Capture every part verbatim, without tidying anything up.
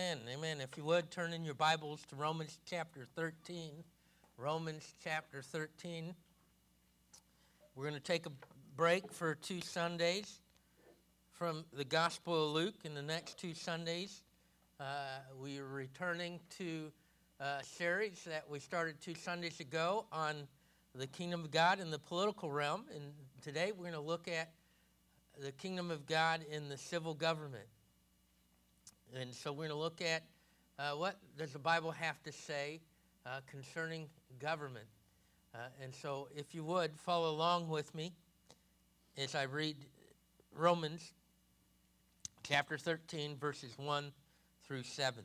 Amen. Amen. If you would, turn in your Bibles to Romans chapter thirteen. Romans chapter thirteen. We're going to take a break for two Sundays from the Gospel of Luke. In the next two Sundays, uh, we are returning to a series that we started two Sundays ago on the kingdom of God in the political realm. And today we're going to look at the kingdom of God in the civil government. And so we're going to look at uh, what does the Bible have to say uh, concerning government. Uh, and so if you would, follow along with me as I read Romans chapter thirteen, verses one through seven.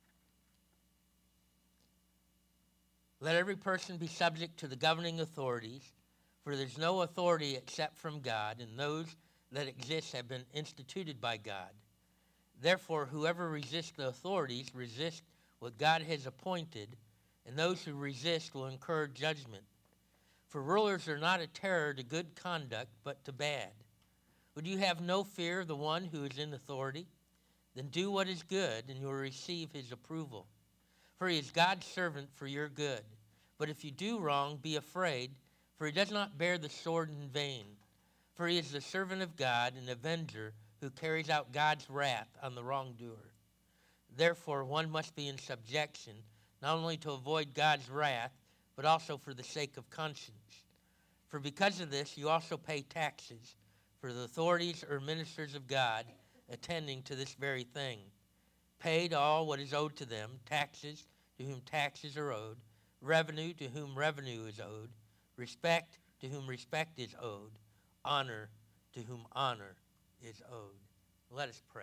Let every person be subject to the governing authorities, for there's no authority except from God, and those that exist have been instituted by God. Therefore, whoever resists the authorities resists what God has appointed, and those who resist will incur judgment. For rulers are not a terror to good conduct, but to bad. Would you have no fear of the one who is in authority? Then do what is good, and you will receive his approval. For he is God's servant for your good. But if you do wrong, be afraid, for he does not bear the sword in vain. For he is the servant of God, an avenger, who carries out God's wrath on the wrongdoer. Therefore, one must be in subjection, not only to avoid God's wrath, but also for the sake of conscience. For because of this, you also pay taxes, for the authorities or ministers of God attending to this very thing. Pay to all what is owed to them, taxes to whom taxes are owed, revenue to whom revenue is owed, respect to whom respect is owed, honor to whom honor is owed. Let us pray.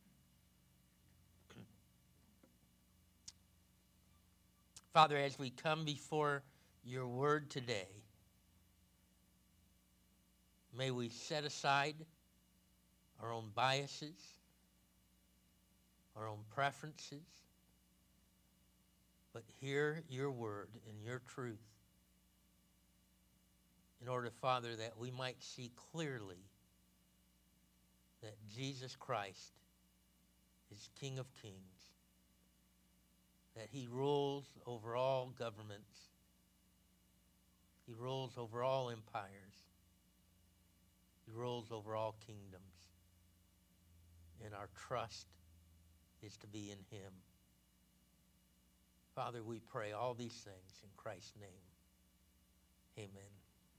Father, as we come before your word today, may we set aside our own biases, our own preferences, but hear your word and your truth in order, Father, that we might see clearly that Jesus Christ is King of Kings, that he rules over all governments, he rules over all empires, he rules over all kingdoms, and our trust is to be in him. Father, we pray all these things in Christ's name. Amen.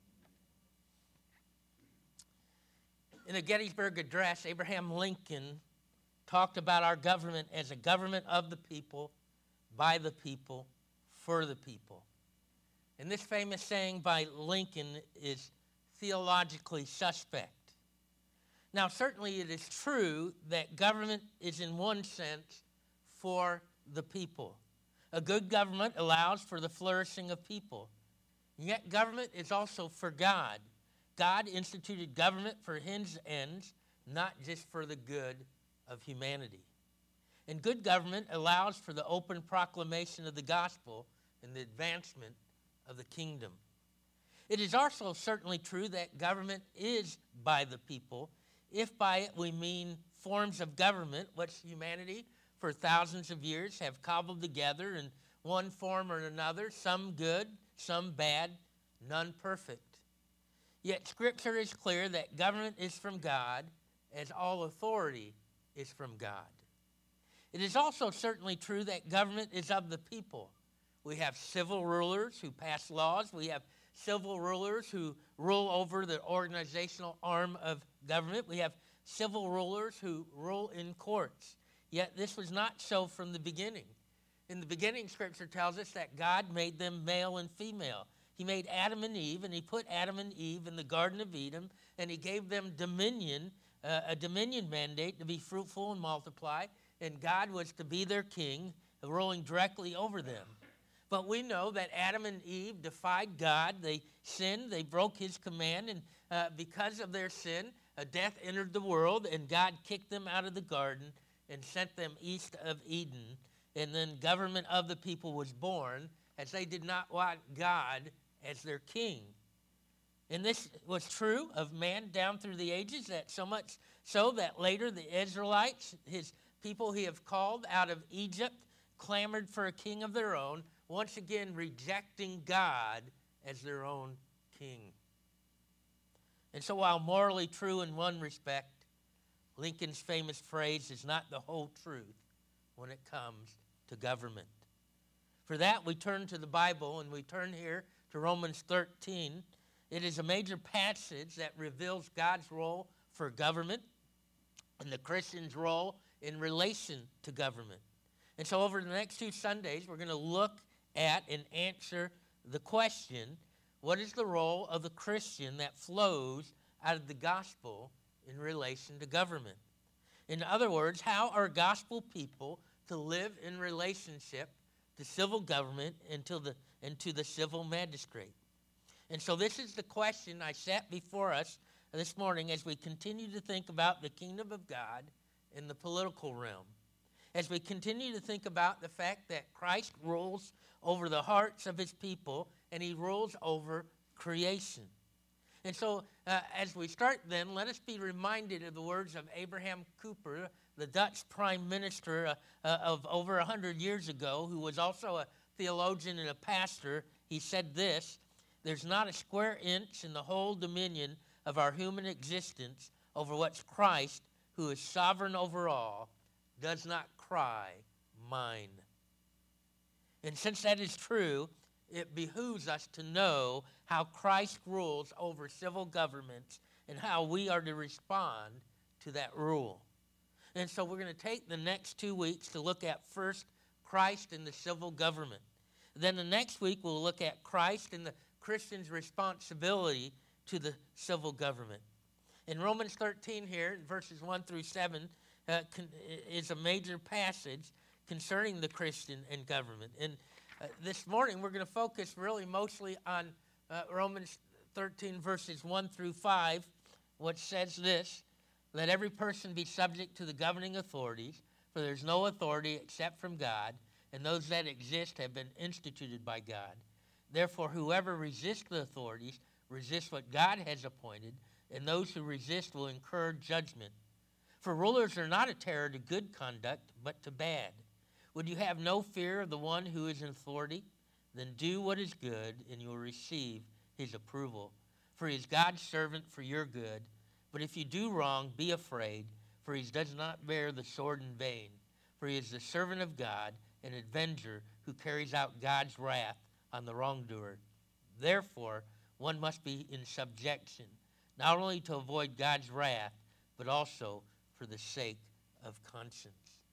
In the Gettysburg Address, Abraham Lincoln talked about our government as a government of the people, by the people, for the people. And this famous saying by Lincoln is theologically suspect. Now, certainly it is true that government is in one sense for the people. A good government allows for the flourishing of people. And yet government is also for God. God instituted government for his ends, not just for the good of humanity. And good government allows for the open proclamation of the gospel and the advancement of the kingdom. It is also certainly true that government is by the people, if by it we mean forms of government which humanity for thousands of years have cobbled together in one form or another, some good, some bad, none perfect. Yet Scripture is clear that government is from God, as all authority is from God. It is also certainly true that government is of the people. We have civil rulers who pass laws. We have civil rulers who rule over the organizational arm of government. We have civil rulers who rule in courts. Yet this was not so from the beginning. In the beginning, Scripture tells us that God made them male and female. He made Adam and Eve, and he put Adam and Eve in the Garden of Eden, and he gave them dominion, uh, a dominion mandate to be fruitful and multiply, and God was to be their king, ruling directly over them. But we know that Adam and Eve defied God. They sinned. They broke his command, and uh, because of their sin, uh, death entered the world, and God kicked them out of the garden and sent them east of Eden, and then government of the people was born, as they did not want God as their king. And this was true of man down through the ages, that so much so that later the Israelites, his people he have called out of Egypt, clamored for a king of their own, once again rejecting God as their own king. And so while morally true in one respect, Lincoln's famous phrase is not the whole truth when it comes to government. For that, we turn to the Bible, and we turn here to Romans thirteen. It is a major passage that reveals God's role for government and the Christian's role in relation to government. And so over the next two Sundays, we're going to look at and answer the question, what is the role of the Christian that flows out of the gospel in relation to government? In other words, how are gospel people to live in relationship to civil government and to the, and to the civil magistrate? And so this is the question I set before us this morning as we continue to think about the kingdom of God in the political realm. As we continue to think about the fact that Christ rules over the hearts of his people and he rules over creation. And so uh, as we start then, let us be reminded of the words of Abraham Kuyper, the Dutch prime minister uh, uh, of over one hundred years ago, who was also a theologian and a pastor. He said this: "There's not a square inch in the whole dominion of our human existence over which Christ, who is sovereign over all, does not cry, mine." And since that is true, it behooves us to know how Christ rules over civil governments and how we are to respond to that rule. And so we're going to take the next two weeks to look at first Christ and the civil government. Then the next week we'll look at Christ and the Christian's responsibility to the civil government. In Romans thirteen here, verses one through seven, uh, con- is a major passage concerning the Christian and government. And uh, this morning we're going to focus really mostly on uh, Romans thirteen, verses one through five, which says this: "Let every person be subject to the governing authorities, for there is no authority except from God, and those that exist have been instituted by God. Therefore, whoever resists the authorities resists what God has appointed, and those who resist will incur judgment. For rulers are not a terror to good conduct, but to bad. Would you have no fear of the one who is in authority? Then do what is good, and you will receive his approval. For he is God's servant for your good. But if you do wrong, be afraid, for he does not bear the sword in vain. For he is the servant of God, an avenger who carries out God's wrath on the wrongdoer. Therefore, one must be in subjection, not only to avoid God's wrath, but also for the sake of conscience."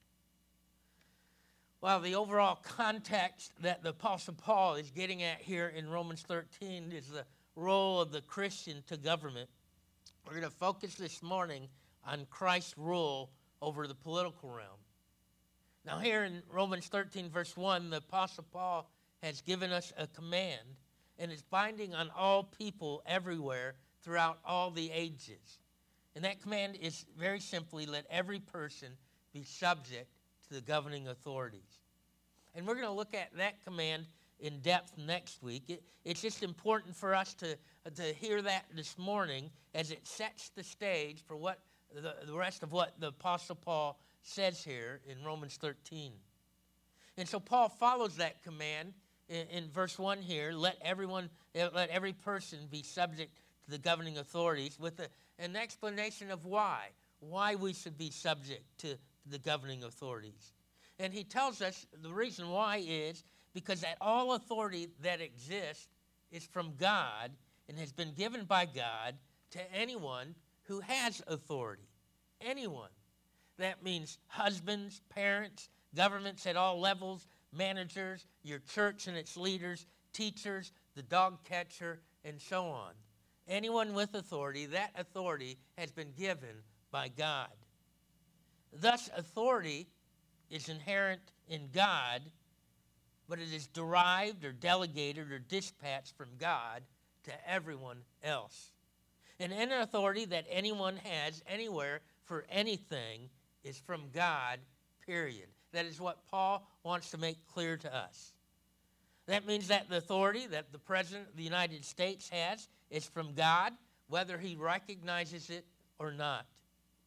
Well, the overall context that the Apostle Paul is getting at here in Romans thirteen is the role of the Christian to government. We're going to focus this morning on Christ's rule over the political realm. Now here in Romans thirteen, verse one, the Apostle Paul has given us a command, and it's binding on all people everywhere throughout all the ages. And that command is very simply, let every person be subject to the governing authorities. And we're going to look at that command in depth next week. It, it's just important for us to, to hear that this morning as it sets the stage for what the, the rest of what the Apostle Paul says here in Romans thirteen. And so Paul follows that command in, in verse one here, let everyone, let every person be subject to the governing authorities, with a, an explanation of why, why we should be subject to the governing authorities. And he tells us the reason why is because that all authority that exists is from God and has been given by God to anyone who has authority. Anyone. That means husbands, parents, governments at all levels, managers, your church and its leaders, teachers, the dog catcher, and so on. Anyone with authority, that authority has been given by God. Thus, authority is inherent in God, but it is derived or delegated or dispatched from God to everyone else. And any authority that anyone has anywhere for anything is from God, period. That is what Paul wants to make clear to us. That means that the authority that the President of the United States has is from God, whether he recognizes it or not.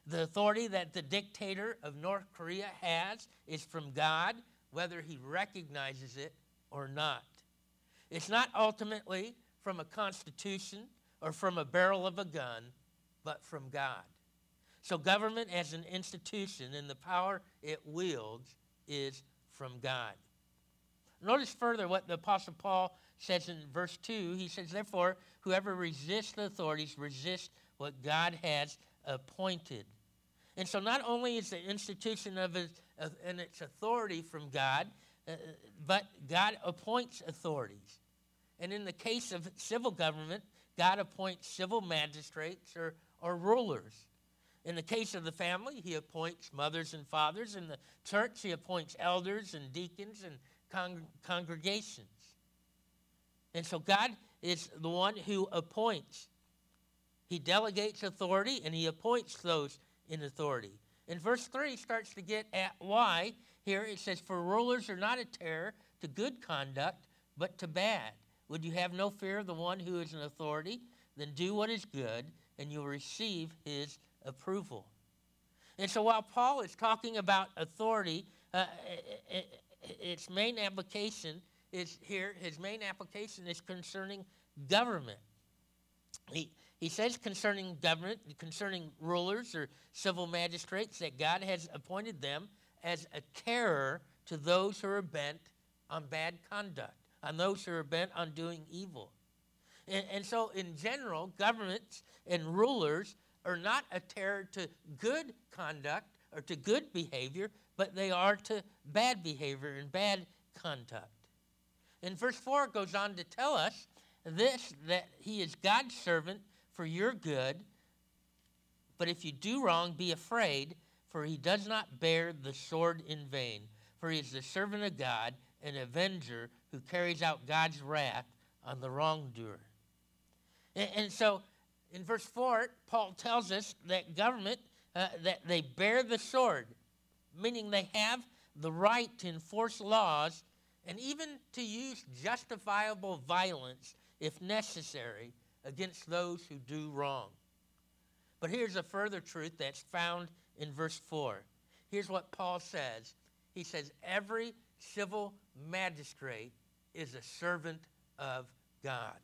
The authority that the dictator of North Korea has is from God, whether he recognizes it or not. It's not ultimately from a constitution or from a barrel of a gun, but from God. So government as an institution and the power it wields is from God. Notice further what the Apostle Paul says in verse two. He says, therefore, whoever resists the authorities resists what God has appointed. And so not only is the institution of his, of, and its authority from God, uh, but God appoints authorities. And in the case of civil government, God appoints civil magistrates or, or rulers. In the case of the family, he appoints mothers and fathers. In the church, he appoints elders and deacons and con- congregations. And so God is the one who appoints. He delegates authority and he appoints those in authority. And verse three starts to get at why. Here it says, for rulers are not a terror to good conduct, but to bad. Would you have no fear of the one who is in authority? Then do what is good, and you'll receive his approval. And so while Paul is talking about authority, uh, its main application is here, his main application is concerning government. He, he says concerning government, concerning rulers or civil magistrates, that God has appointed them as a terror to those who are bent on bad conduct, on those who are bent on doing evil. And, and so in general, governments and rulers are not a terror to good conduct or to good behavior, but they are to bad behavior and bad conduct. And verse four goes on to tell us this, that he is God's servant for your good, but if you do wrong, be afraid, for he does not bear the sword in vain, for he is the servant of God, an avenger who carries out God's wrath on the wrongdoer. And, and so in verse four, Paul tells us that government, uh, that they bear the sword, meaning they have the right to enforce laws and even to use justifiable violence, if necessary, against those who do wrong. But here's a further truth that's found in verse four. Here's what Paul says. He says, every civil magistrate is a servant of God.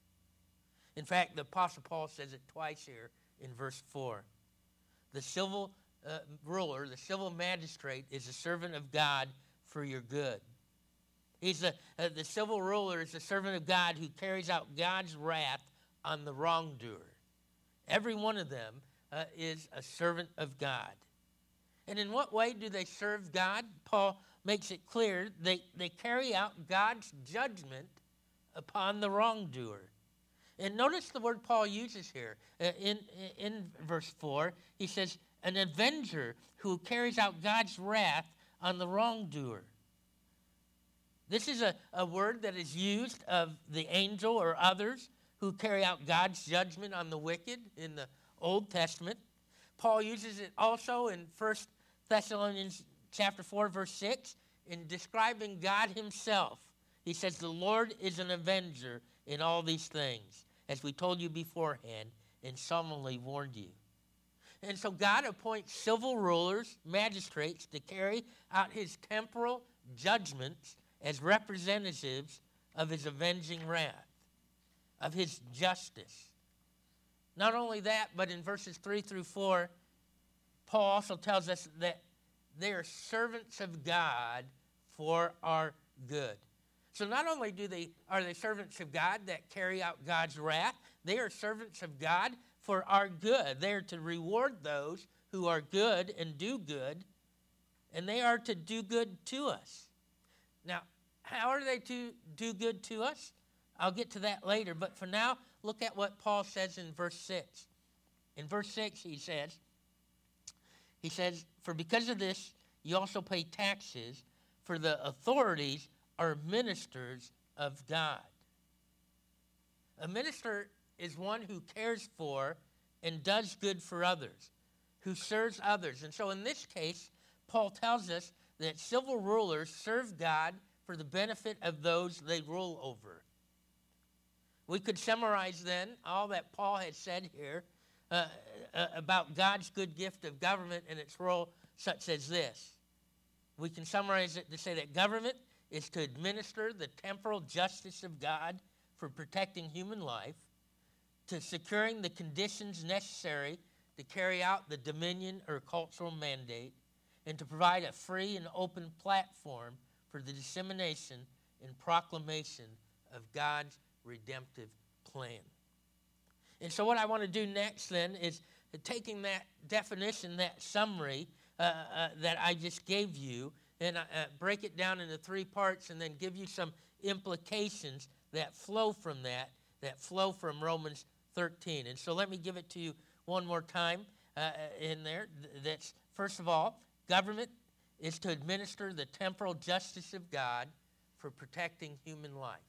In fact, the Apostle Paul says it twice here in verse four. The civil uh, ruler, the civil magistrate, is a servant of God for your good. He's a, uh, the civil ruler is a servant of God who carries out God's wrath on the wrongdoer. Every one of them uh, is a servant of God. And in what way do they serve God? Paul makes it clear they, they carry out God's judgment upon the wrongdoer. And notice the word Paul uses here. Uh, in, in verse four, he says, an avenger who carries out God's wrath on the wrongdoer. This is a, a word that is used of the angel or others who carry out God's judgment on the wicked in the Old Testament. Paul uses it also in First Thessalonians chapter four, verse six, in describing God himself. He says, the Lord is an avenger in all these things, as we told you beforehand and solemnly warned you. And so God appoints civil rulers, magistrates, to carry out his temporal judgments as representatives of his avenging wrath, of his justice. Not only that, but in verses three through four, Paul also tells us that they are servants of God for our good. So not only do they are they servants of God that carry out God's wrath, they are servants of God for our good. They are to reward those who are good and do good, and they are to do good to us. Now, how are they to do good to us? I'll get to that later, but for now, look at what Paul says in verse six. In verse six, he says, he says, for because of this, you also pay taxes, for the authorities are ministers of God. A minister is one who cares for and does good for others, who serves others. And so in this case, Paul tells us that civil rulers serve God for the benefit of those they rule over. We could summarize then all that Paul had said here uh, uh, about God's good gift of government and its role, such as this. We can summarize it to say that government is to administer the temporal justice of God for protecting human life, to securing the conditions necessary to carry out the dominion or cultural mandate, and to provide a free and open platform for the dissemination and proclamation of God's redemptive plan. And so what I want to do next then is taking that definition, that summary uh, uh, that I just gave you, and uh, break it down into three parts and then give you some implications that flow from that, that flow from Romans thirteen. And so let me give it to you one more time uh, in there. That's, first of all, government is to administer the temporal justice of God for protecting human life.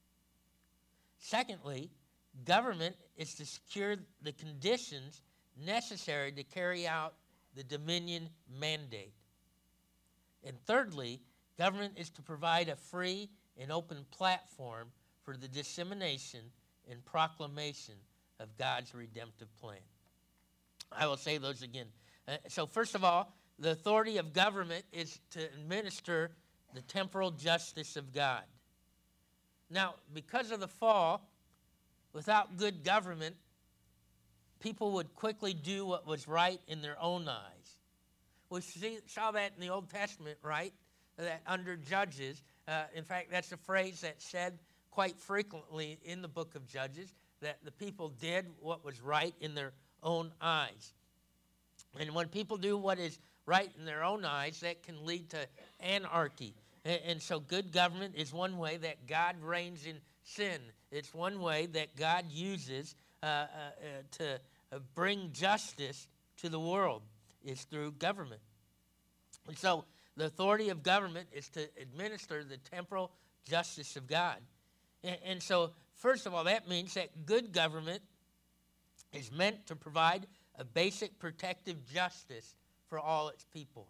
Secondly, government is to secure the conditions necessary to carry out the dominion mandate. And thirdly, government is to provide a free and open platform for the dissemination and proclamation of God's redemptive plan. I will say those again. Uh, so first of all, the authority of government is to administer the temporal justice of God. Now, because of the fall, without good government, people would quickly do what was right in their own eyes. We see, saw that in the Old Testament, right? That under Judges, uh, in fact, that's a phrase that's said quite frequently in the book of Judges, that the people did what was right in their own eyes. And when people do what is right in their own eyes, that can lead to anarchy. And, and so good government is one way that God reigns in sin. It's one way that God uses uh, uh, uh, to uh, bring justice to the world, is through government. And so the authority of government is to administer the temporal justice of God. And, and so, first of all, that means that good government is meant to provide a basic protective justice for all its people.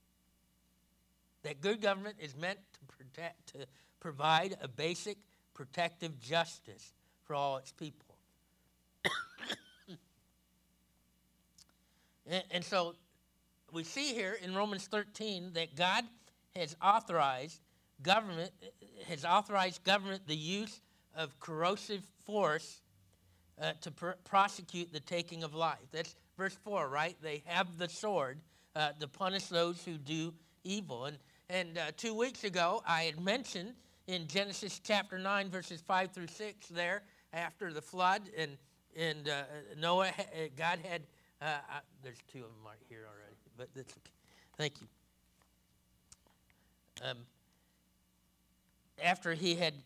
That good government is meant to protect, to provide a basic protective justice for all its people. and, and so we see here in Romans thirteen that God has authorized government, has authorized government the use of corrosive force uh, to pr- prosecute the taking of life. That's verse four, right? They have the sword uh, to punish those who do evil. And, and uh, two weeks ago, I had mentioned in Genesis chapter nine, verses five through six there, after the flood, and, and uh, Noah, God had, uh, uh, there's two of them right here already, but that's okay. Thank you. Um, after he had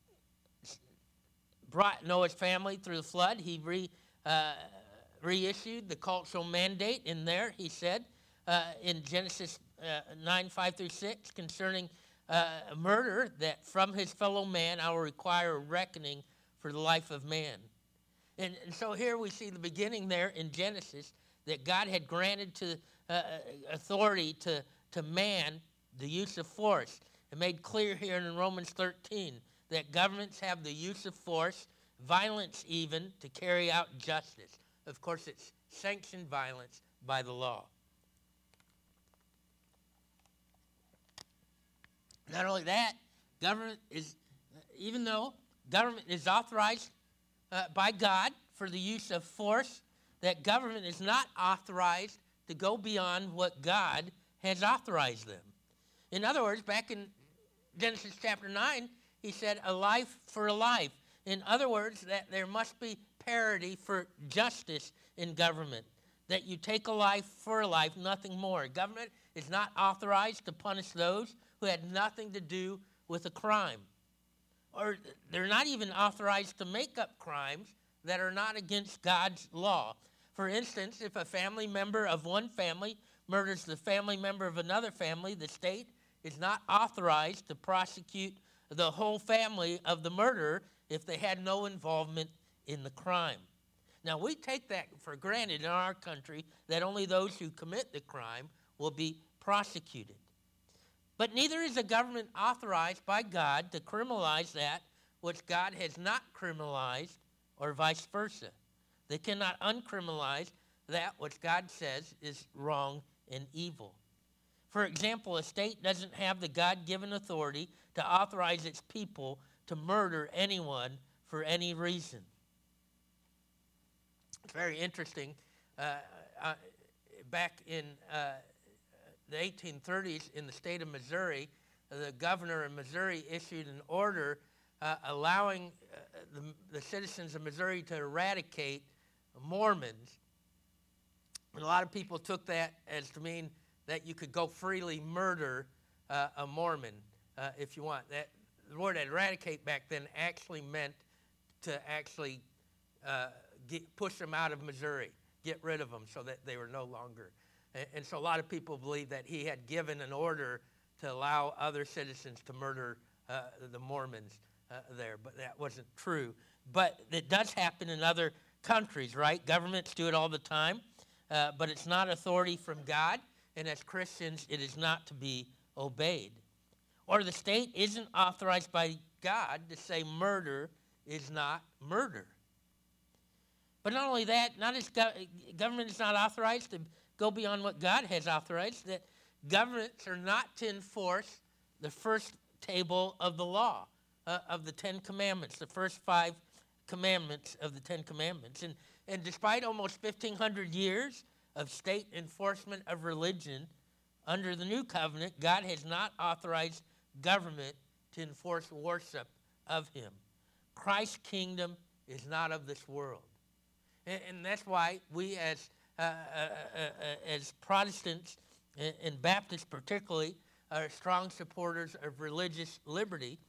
brought Noah's family through the flood, he re, uh, reissued the cultural mandate in there, he said, uh, in Genesis uh, nine, five through six, concerning uh, murder, that from his fellow man I will require a reckoning for the life of man. And, and so here we see the beginning there in Genesis, that God had granted to uh, authority to, to man the use of force. It made clear here in Romans thirteen that governments have the use of force, violence even, to carry out justice. Of course, it's sanctioned violence by the law. Not only that, government is, even though government is authorized uh, by God for the use of force, that government is not authorized to go beyond what God has authorized them. In other words, back in Genesis chapter nine, he said, a life for a life. In other words, that there must be parity for justice in government, that you take a life for a life, nothing more. Government is not authorized to punish those who had nothing to do with a crime. Or they're not even authorized to make up crimes that are not against God's law. For instance, if a family member of one family murders the family member of another family, the state is not authorized to prosecute the whole family of the murderer if they had no involvement in the crime. Now, we take that for granted in our country, that only those who commit the crime will be prosecuted. But neither is the government authorized by God to criminalize that which God has not criminalized, or vice versa. They cannot uncriminalize that which God says is wrong and evil. For example, a state doesn't have the God-given authority to authorize its people to murder anyone for any reason. It's very interesting. Uh, uh, back in uh, the eighteen thirties in the state of Missouri, the governor of Missouri issued an order uh, allowing uh, the, the citizens of Missouri to eradicate Mormons. And a lot of people took that as to mean that you could go freely murder uh, a Mormon uh, if you want. That the word eradicate back then actually meant to actually uh, get, push them out of Missouri, get rid of them so that they were no longer. And, and so a lot of people believe that he had given an order to allow other citizens to murder uh, the Mormons uh, there, but that wasn't true. But it does happen in other countries, right? Governments do it all the time, uh, but it's not authority from God, and as Christians, it is not to be obeyed. Or the state isn't authorized by God to say murder is not murder. But not only that, not as go- government is not authorized to go beyond what God has authorized, that governments are not to enforce the first table of the law, uh, of the Ten Commandments, the first five commandments of the Ten Commandments. And, and despite almost fifteen hundred years of state enforcement of religion, under the new covenant, God has not authorized government to enforce worship of him. Christ's kingdom is not of this world. And, and that's why we as, uh, uh, uh, uh, as Protestants and, and Baptists particularly are strong supporters of religious liberty.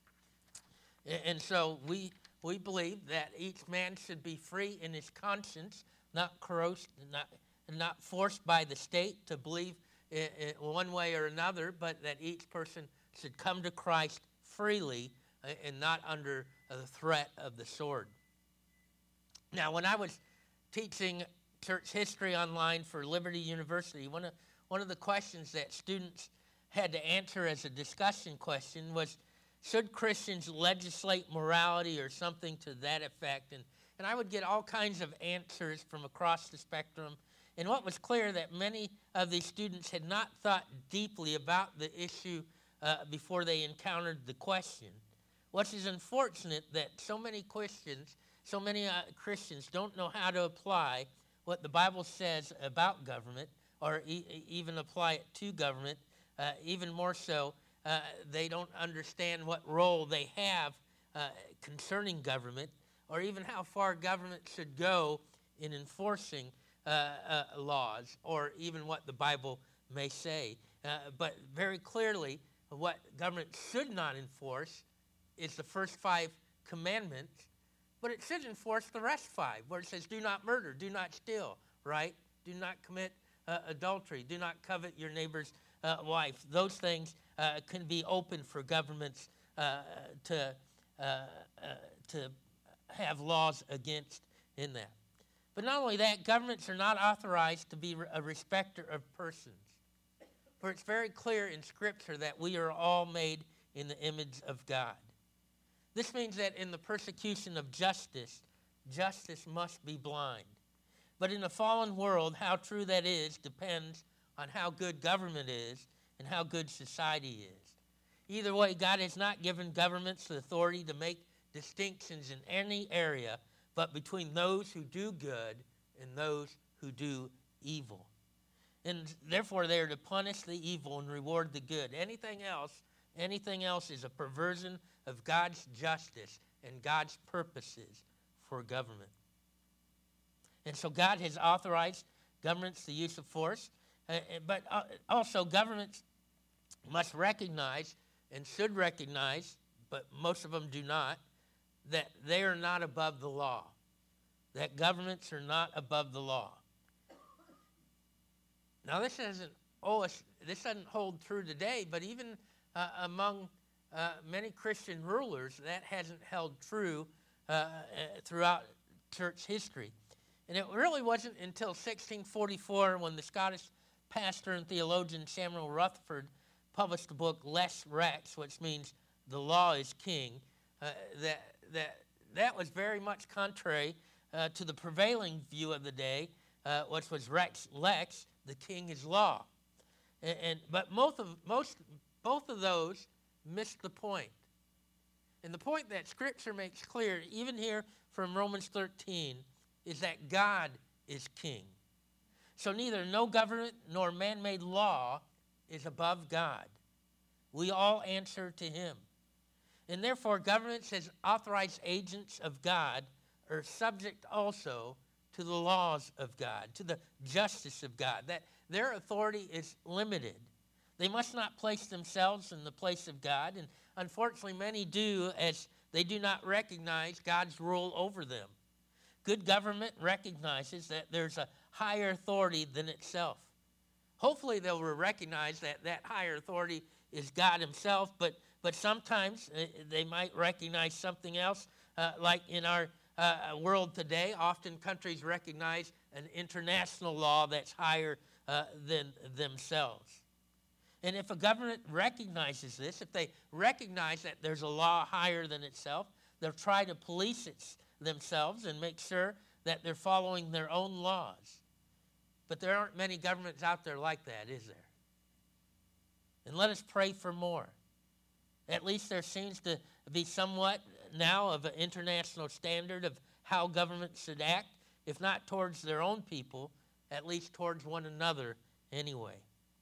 And, and so we, we believe that each man should be free in his conscience, not coerced, not, not forced by the state to believe in, in one way or another, but that each person should come to Christ freely uh, and not under uh, the threat of the sword. Now, when I was teaching church history online for Liberty University, one of, one of the questions that students had to answer as a discussion question was, should Christians legislate morality or something to that effect? And, and I would get all kinds of answers from across the spectrum. And what was clear that many of these students had not thought deeply about the issue uh, before they encountered the question. Which is unfortunate that so many Christians, so many uh, Christians don't know how to apply what the Bible says about government, or e- even apply it to government. Uh, even more so, uh, they don't understand what role they have uh, concerning government, or even how far government should go in enforcing uh, uh, laws, or even what the Bible may say. Uh, but very clearly, what government should not enforce is the first five commandments, but it should enforce the rest five, where it says, do not murder, do not steal, right? Do not commit uh, adultery, do not covet your neighbor's uh, wife. Those things uh, can be open for governments uh, to, uh, uh, to have laws against in that. But not only that, governments are not authorized to be a respecter of persons. For it's very clear in Scripture that we are all made in the image of God. This means that in the persecution of justice, justice must be blind. But in a fallen world, how true that is depends on how good government is and how good society is. Either way, God has not given governments the authority to make distinctions in any area, but between those who do good and those who do evil. And therefore, they are to punish the evil and reward the good. Anything else, anything else is a perversion of God's justice and God's purposes for government. And so God has authorized governments the use of force, uh, but uh, also governments must recognize and should recognize, but most of them do not, that they are not above the law, that governments are not above the law. Now, this doesn't, oh, this doesn't hold true today, but even uh, among uh, many Christian rulers, that hasn't held true uh, uh, throughout church history. And it really wasn't until sixteen forty-four when the Scottish pastor and theologian Samuel Rutherford published the book Lex Rex, which means the law is king, uh, that, that, that was very much contrary uh, to the prevailing view of the day, uh, which was rex lex, the king is law. And, and but most of most both of those missed the point. And the point that Scripture makes clear, even here from Romans thirteen, is that God is king. So neither no government nor man-made law is above God. We all answer to him. And therefore, governments as authorized agents of God are subject also to the laws of God, to the justice of God, that their authority is limited. They must not place themselves in the place of God, and unfortunately many do, as they do not recognize God's rule over them. Good government recognizes that there's a higher authority than itself. Hopefully they'll recognize that that higher authority is God himself, but, but sometimes they might recognize something else, uh, like in our uh, world today. Often countries recognize an international law that's higher uh, than themselves. And if a government recognizes this, if they recognize that there's a law higher than itself, they'll try to police it themselves and make sure that they're following their own laws. But there aren't many governments out there like that, is there? And let us pray for more. At least there seems to be somewhat now of an international standard of how governments should act, if not towards their own people, at least towards one another anyway.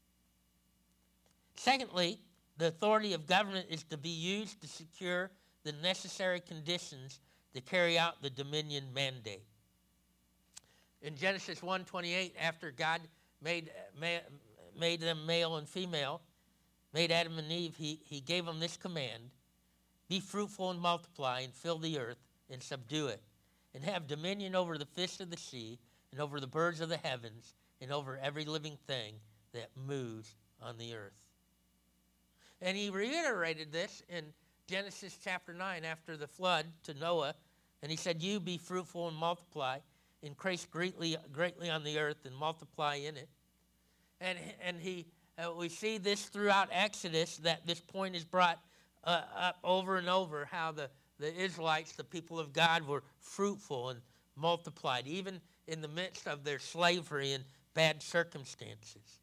Secondly, the authority of government is to be used to secure the necessary conditions to carry out the dominion mandate. In Genesis one twenty-eight, after God made, made them male and female, made Adam and Eve, he, he gave them this command: be fruitful and multiply and fill the earth and subdue it, and have dominion over the fish of the sea and over the birds of the heavens and over every living thing that moves on the earth. And he reiterated this in Genesis chapter nine after the flood to Noah, and he said, you be fruitful and multiply, increase greatly, greatly on the earth and multiply in it. And, and he, uh, we see this throughout Exodus, that this point is brought uh, up over and over, how the, the Israelites, the people of God, were fruitful and multiplied, even in the midst of their slavery and bad circumstances.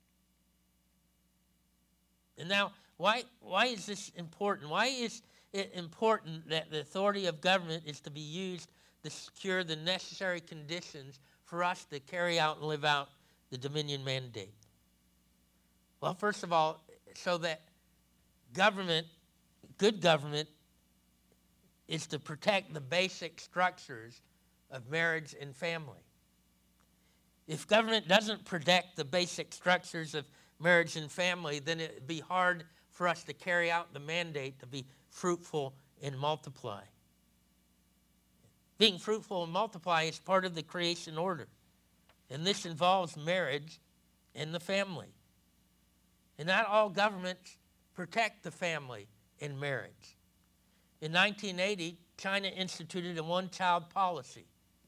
And now, why, why is this important? Why is it important that the authority of government is to be used to secure the necessary conditions for us to carry out and live out the dominion mandate? Well, first of all, so that government, good government, is to protect the basic structures of marriage and family. If government doesn't protect the basic structures of marriage and family, then it would be hard for us to carry out the mandate to be fruitful and multiply. Being fruitful and multiply is part of the creation order. And this involves marriage and the family. And not all governments protect the family and marriage. In nineteen eighty, China instituted a one-child policy.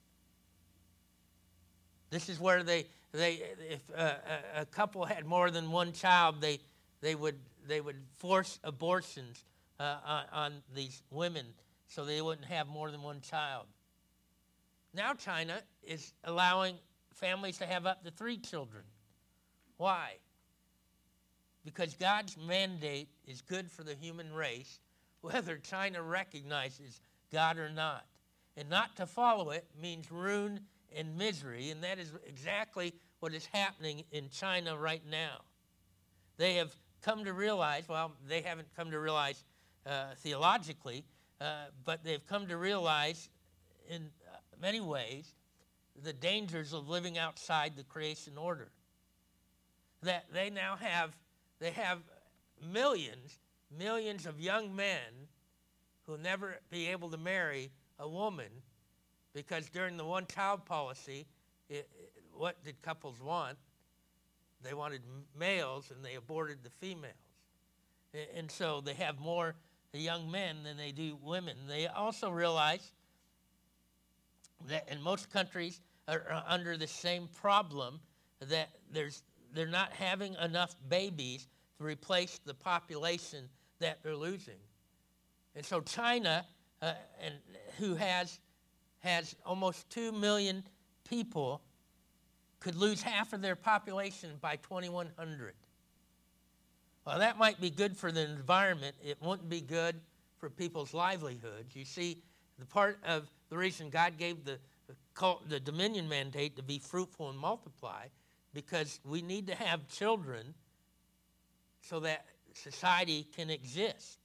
This is where they, they if uh, a, a couple had more than one child, they, they, would, they would force abortions uh, on, on these women so they wouldn't have more than one child. Now China is allowing families to have up to three children. Why? Because God's mandate is good for the human race, whether China recognizes God or not. And not to follow it means ruin and misery, and that is exactly what is happening in China right now. They have come to realize, well, they haven't come to realize uh, theologically, uh, but they've come to realize in uh, many ways the dangers of living outside the creation order. That they now have, they have millions, millions of young men who will never be able to marry a woman, because during the one-child policy, it, it, what did couples want? They wanted males, and they aborted the females. And, and so they have more young men than they do women. They also realize that in most countries are, are under the same problem, that there's they're not having enough babies to replace the population that they're losing. And so China, uh, and who has has almost two million people, could lose half of their population by twenty-one hundred. Well, that might be good for the environment. It wouldn't be good for people's livelihoods. You see, the part of the reason God gave the, the, cult, the dominion mandate to be fruitful and multiply, because we need to have children so that society can exist.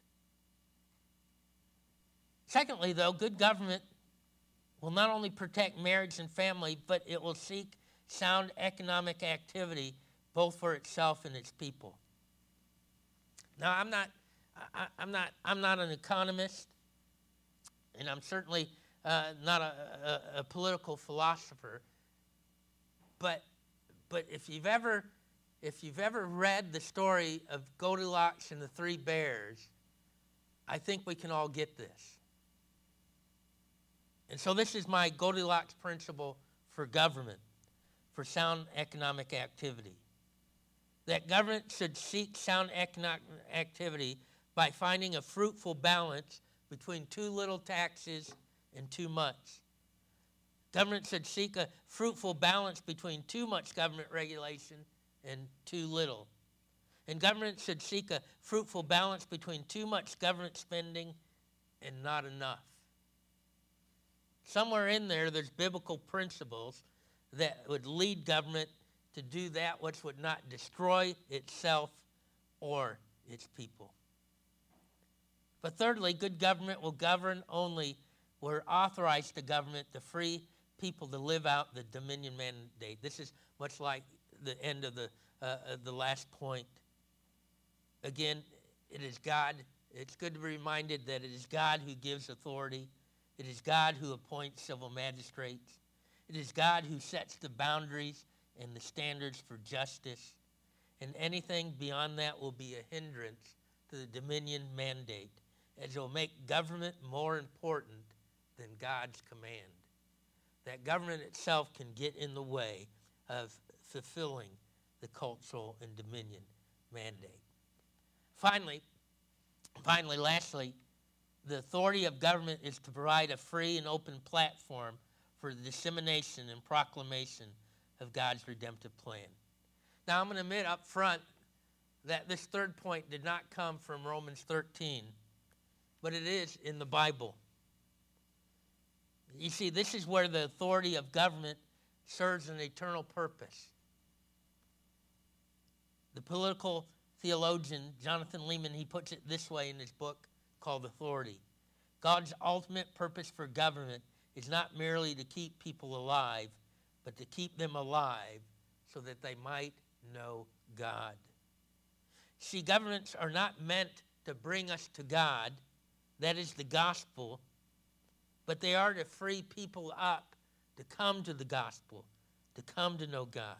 Secondly, though, good government will not only protect marriage and family, but it will seek sound economic activity both for itself and its people. Now, I'm not, I, I'm not, I'm not an economist, and I'm certainly uh, not a, a, a political philosopher. But, but if you've ever, if you've ever read the story of Goldilocks and the Three Bears, I think we can all get this. And so this is my Goldilocks principle for government, for sound economic activity. That government should seek sound economic activity by finding a fruitful balance between too little taxes and too much. Government should seek a fruitful balance between too much government regulation and too little. And government should seek a fruitful balance between too much government spending and not enough. Somewhere in there, there's biblical principles that would lead government to do that which would not destroy itself or its people. But thirdly, good government will govern only where authorized to government to free people to live out the dominion mandate. This is much like the end of the, uh, the last point. Again, it is God. It's good to be reminded that it is God who gives authority. It is God who appoints civil magistrates. It is God who sets the boundaries and the standards for justice. And anything beyond that will be a hindrance to the dominion mandate, as it will make government more important than God's command. That government itself can get in the way of fulfilling the cultural and dominion mandate. Finally, finally, lastly, the authority of government is to provide a free and open platform for the dissemination and proclamation of God's redemptive plan. Now, I'm going to admit up front that this third point did not come from Romans thirteen, but it is in the Bible. You see, this is where the authority of government serves an eternal purpose. The political theologian Jonathan Leeman, he puts it this way in his book called Authority. God's ultimate purpose for government is not merely to keep people alive, but to keep them alive so that they might know God. See, governments are not meant to bring us to God. That is the gospel. But they are to free people up to come to the gospel, to come to know God.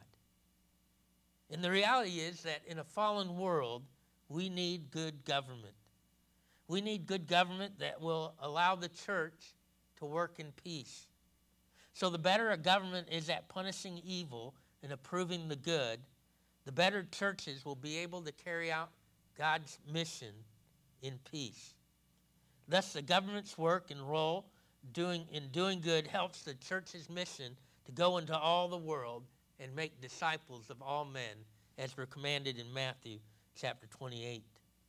And the reality is that in a fallen world, we need good government. We need good government that will allow the church to work in peace. So the better a government is at punishing evil and approving the good, the better churches will be able to carry out God's mission in peace. Thus, the government's work and role doing, in doing good helps the church's mission to go into all the world and make disciples of all men, as we're commanded in Matthew chapter twenty-eight.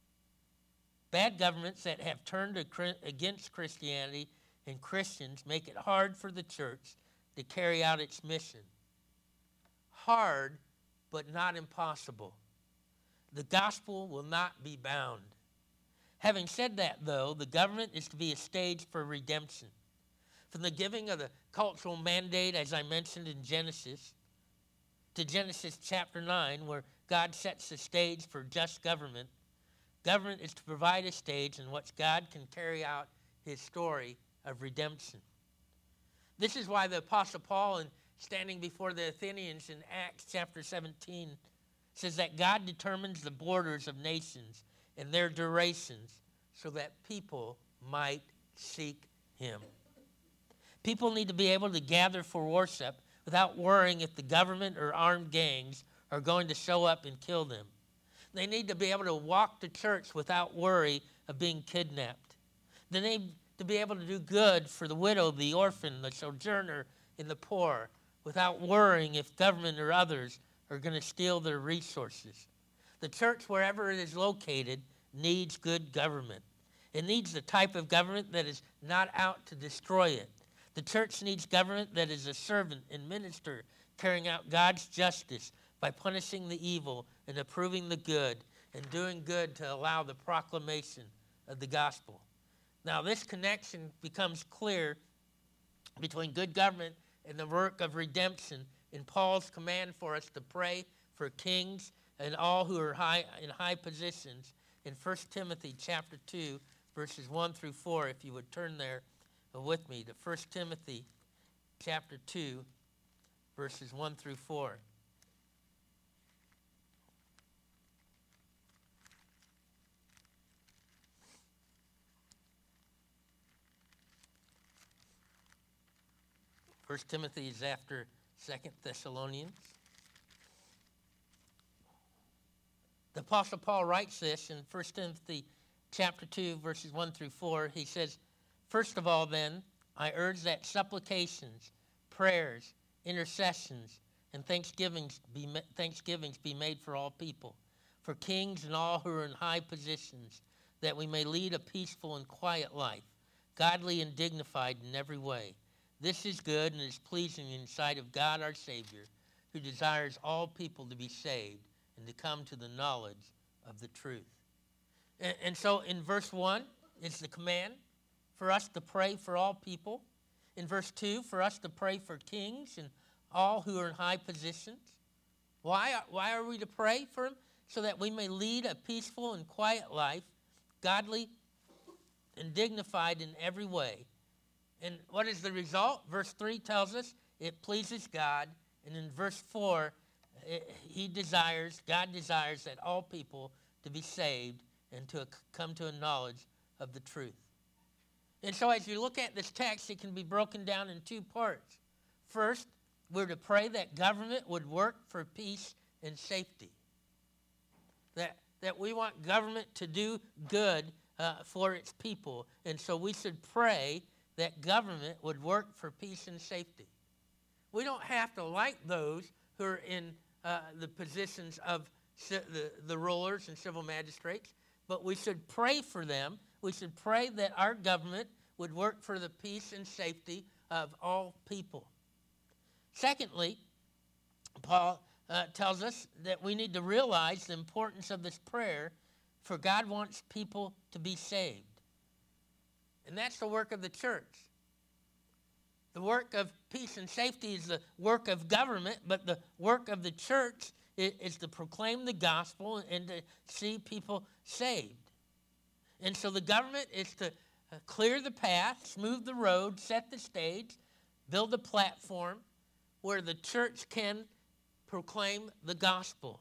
Bad governments that have turned against Christianity and Christians make it hard for the church to carry out its mission. Hard, but not impossible. The gospel will not be bound. Having said that, though, the government is to be a stage for redemption. From the giving of the cultural mandate, as I mentioned in Genesis, to Genesis chapter nine, where God sets the stage for just government, government is to provide a stage in which God can carry out his story of redemption. This is why the Apostle Paul, in standing before the Athenians in Acts chapter seventeen, says that God determines the borders of nations and their durations so that people might seek him. People need to be able to gather for worship without worrying if the government or armed gangs are going to show up and kill them. They need to be able to walk to church without worry of being kidnapped. They need to be able to do good for the widow, the orphan, the sojourner, and the poor without worrying if government or others are going to steal their resources. The church, wherever it is located, needs good government. It needs the type of government that is not out to destroy it. The church needs government that is a servant and minister, carrying out God's justice by punishing the evil and approving the good and doing good to allow the proclamation of the gospel. Now, this connection becomes clear between good government and the work of redemption in Paul's command for us to pray for kings and all who are high in high positions in First Timothy chapter two, verses one through four, if you would turn there with me to First Timothy chapter two, verses one through four. First Timothy is after Second Thessalonians. The Apostle Paul writes this in First Timothy chapter two, verses one through four. He says, "First of all, then, I urge that supplications, prayers, intercessions, and thanksgivings be, thanksgivings be made for all people, for kings and all who are in high positions, that we may lead a peaceful and quiet life, godly and dignified in every way. This is good and is pleasing in the sight of God our Savior, who desires all people to be saved and to come to the knowledge of the truth." And, and so in verse one, it's the command for us to pray for all people. In verse two, for us to pray for kings and all who are in high positions. Why, why are we to pray for them? So that we may lead a peaceful and quiet life, godly and dignified in every way. And what is the result? Verse three tells us it pleases God. And in verse four, it, he desires, God desires that all people to be saved and to come to a knowledge of the truth. And so as you look at this text, it can be broken down in two parts. First, we're to pray that government would work for peace and safety. That, that we want government to do good uh, for its people. And so we should pray that government would work for peace and safety. We don't have to like those who are in uh, the positions of ci- the, the rulers and civil magistrates, but we should pray for them. We should pray that our government would work for the peace and safety of all people. Secondly, Paul uh, tells us that we need to realize the importance of this prayer, for God wants people to be saved. And that's the work of the church. The work of peace and safety is the work of government, but the work of the church is, is to proclaim the gospel and to see people saved. And so the government is to uh, clear the path, smooth the road, set the stage, build a platform where the church can proclaim the gospel.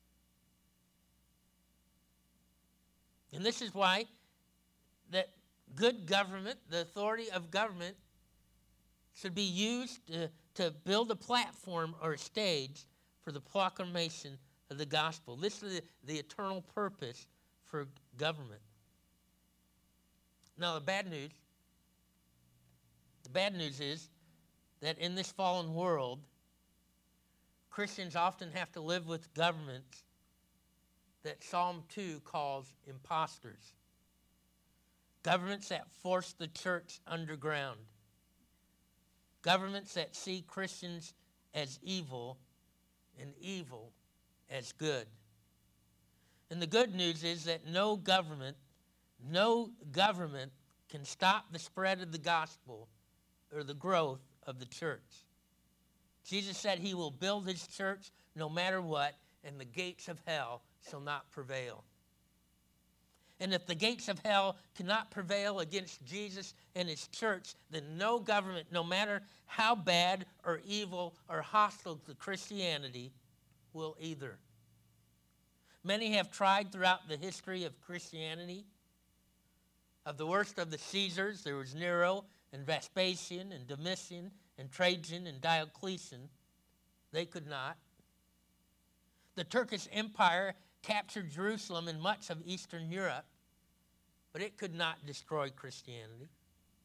And this is why that good government, the authority of government, should be used to, to build a platform or a stage for the proclamation of the gospel. This is the, the eternal purpose for government. Now, the bad news, the bad news is that in this fallen world, Christians often have to live with governments that Psalm two calls imposters. Governments that force the church underground. Governments that see Christians as evil and evil as good. And the good news is that no government, no government can stop the spread of the gospel or the growth of the church. Jesus said he will build his church no matter what, and the gates of hell shall not prevail. And if the gates of hell cannot prevail against Jesus and his church, then no government, no matter how bad or evil or hostile to Christianity, will either. Many have tried throughout the history of Christianity. Of the worst of the Caesars, there was Nero and Vespasian and Domitian and Trajan and Diocletian. They could not. The Turkish Empire captured Jerusalem and much of Eastern Europe, but it could not destroy Christianity.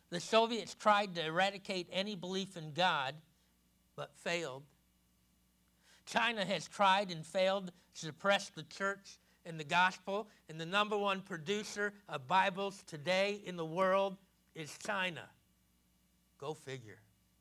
The Soviets tried to eradicate any belief in God, but failed. China has tried and failed to suppress the church and the gospel, and the number one producer of Bibles today in the world is China. Go figure.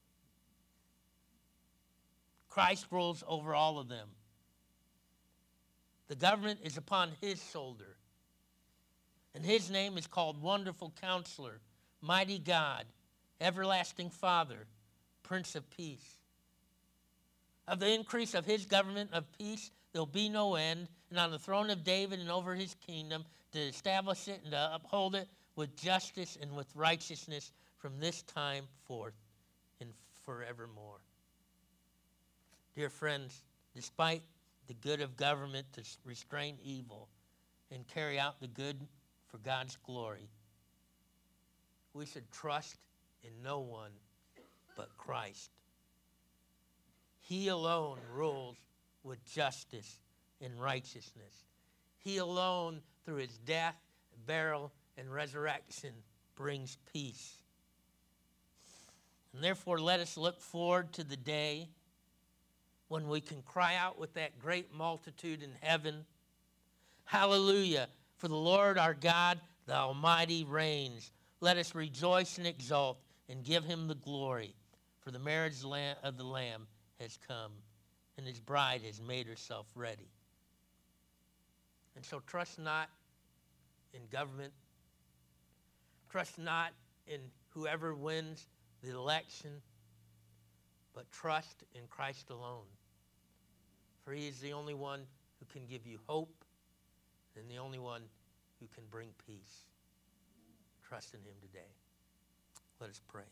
Christ rules over all of them. The government is upon his shoulder, and his name is called Wonderful Counselor, Mighty God, Everlasting Father, Prince of Peace. Of the increase of his government of peace, there'll be no end, and on the throne of David and over his kingdom, to establish it and to uphold it with justice and with righteousness from this time forth and forevermore. Dear friends, despite the good of government to restrain evil and carry out the good for God's glory, we should trust in no one but Christ. He alone rules with justice and righteousness. He alone, through his death, burial, and resurrection, brings peace. And therefore, let us look forward to the day when we can cry out with that great multitude in heaven, Hallelujah, for the Lord our God, the Almighty, reigns. Let us rejoice and exult and give him the glory, for the marriage of the Lamb has come, and his bride has made herself ready. And so trust not in government. Trust not in whoever wins the election, but trust in Christ alone. For he is the only one who can give you hope and the only one who can bring peace. Trust in him today. Let us pray.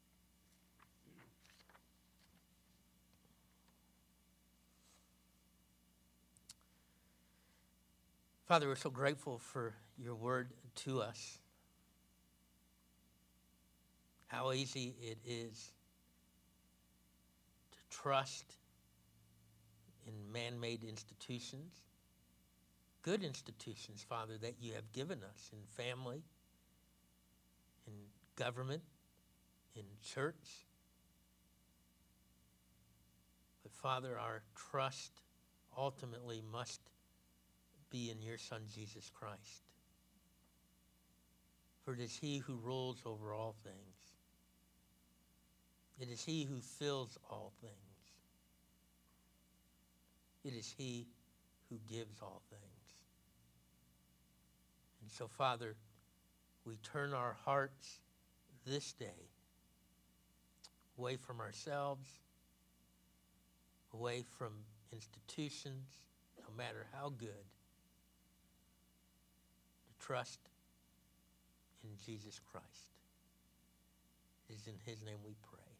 Father, we're so grateful for your word to us. How easy it is to trust in man-made institutions, good institutions, Father, that you have given us in family, in government, in church. But Father, our trust ultimately must be in your Son, Jesus Christ. For it is he who rules over all things. It is he who fills all things. It is he who gives all things. And so, Father, we turn our hearts this day away from ourselves, away from institutions, no matter how good, to trust in Jesus Christ. It is in his name we pray.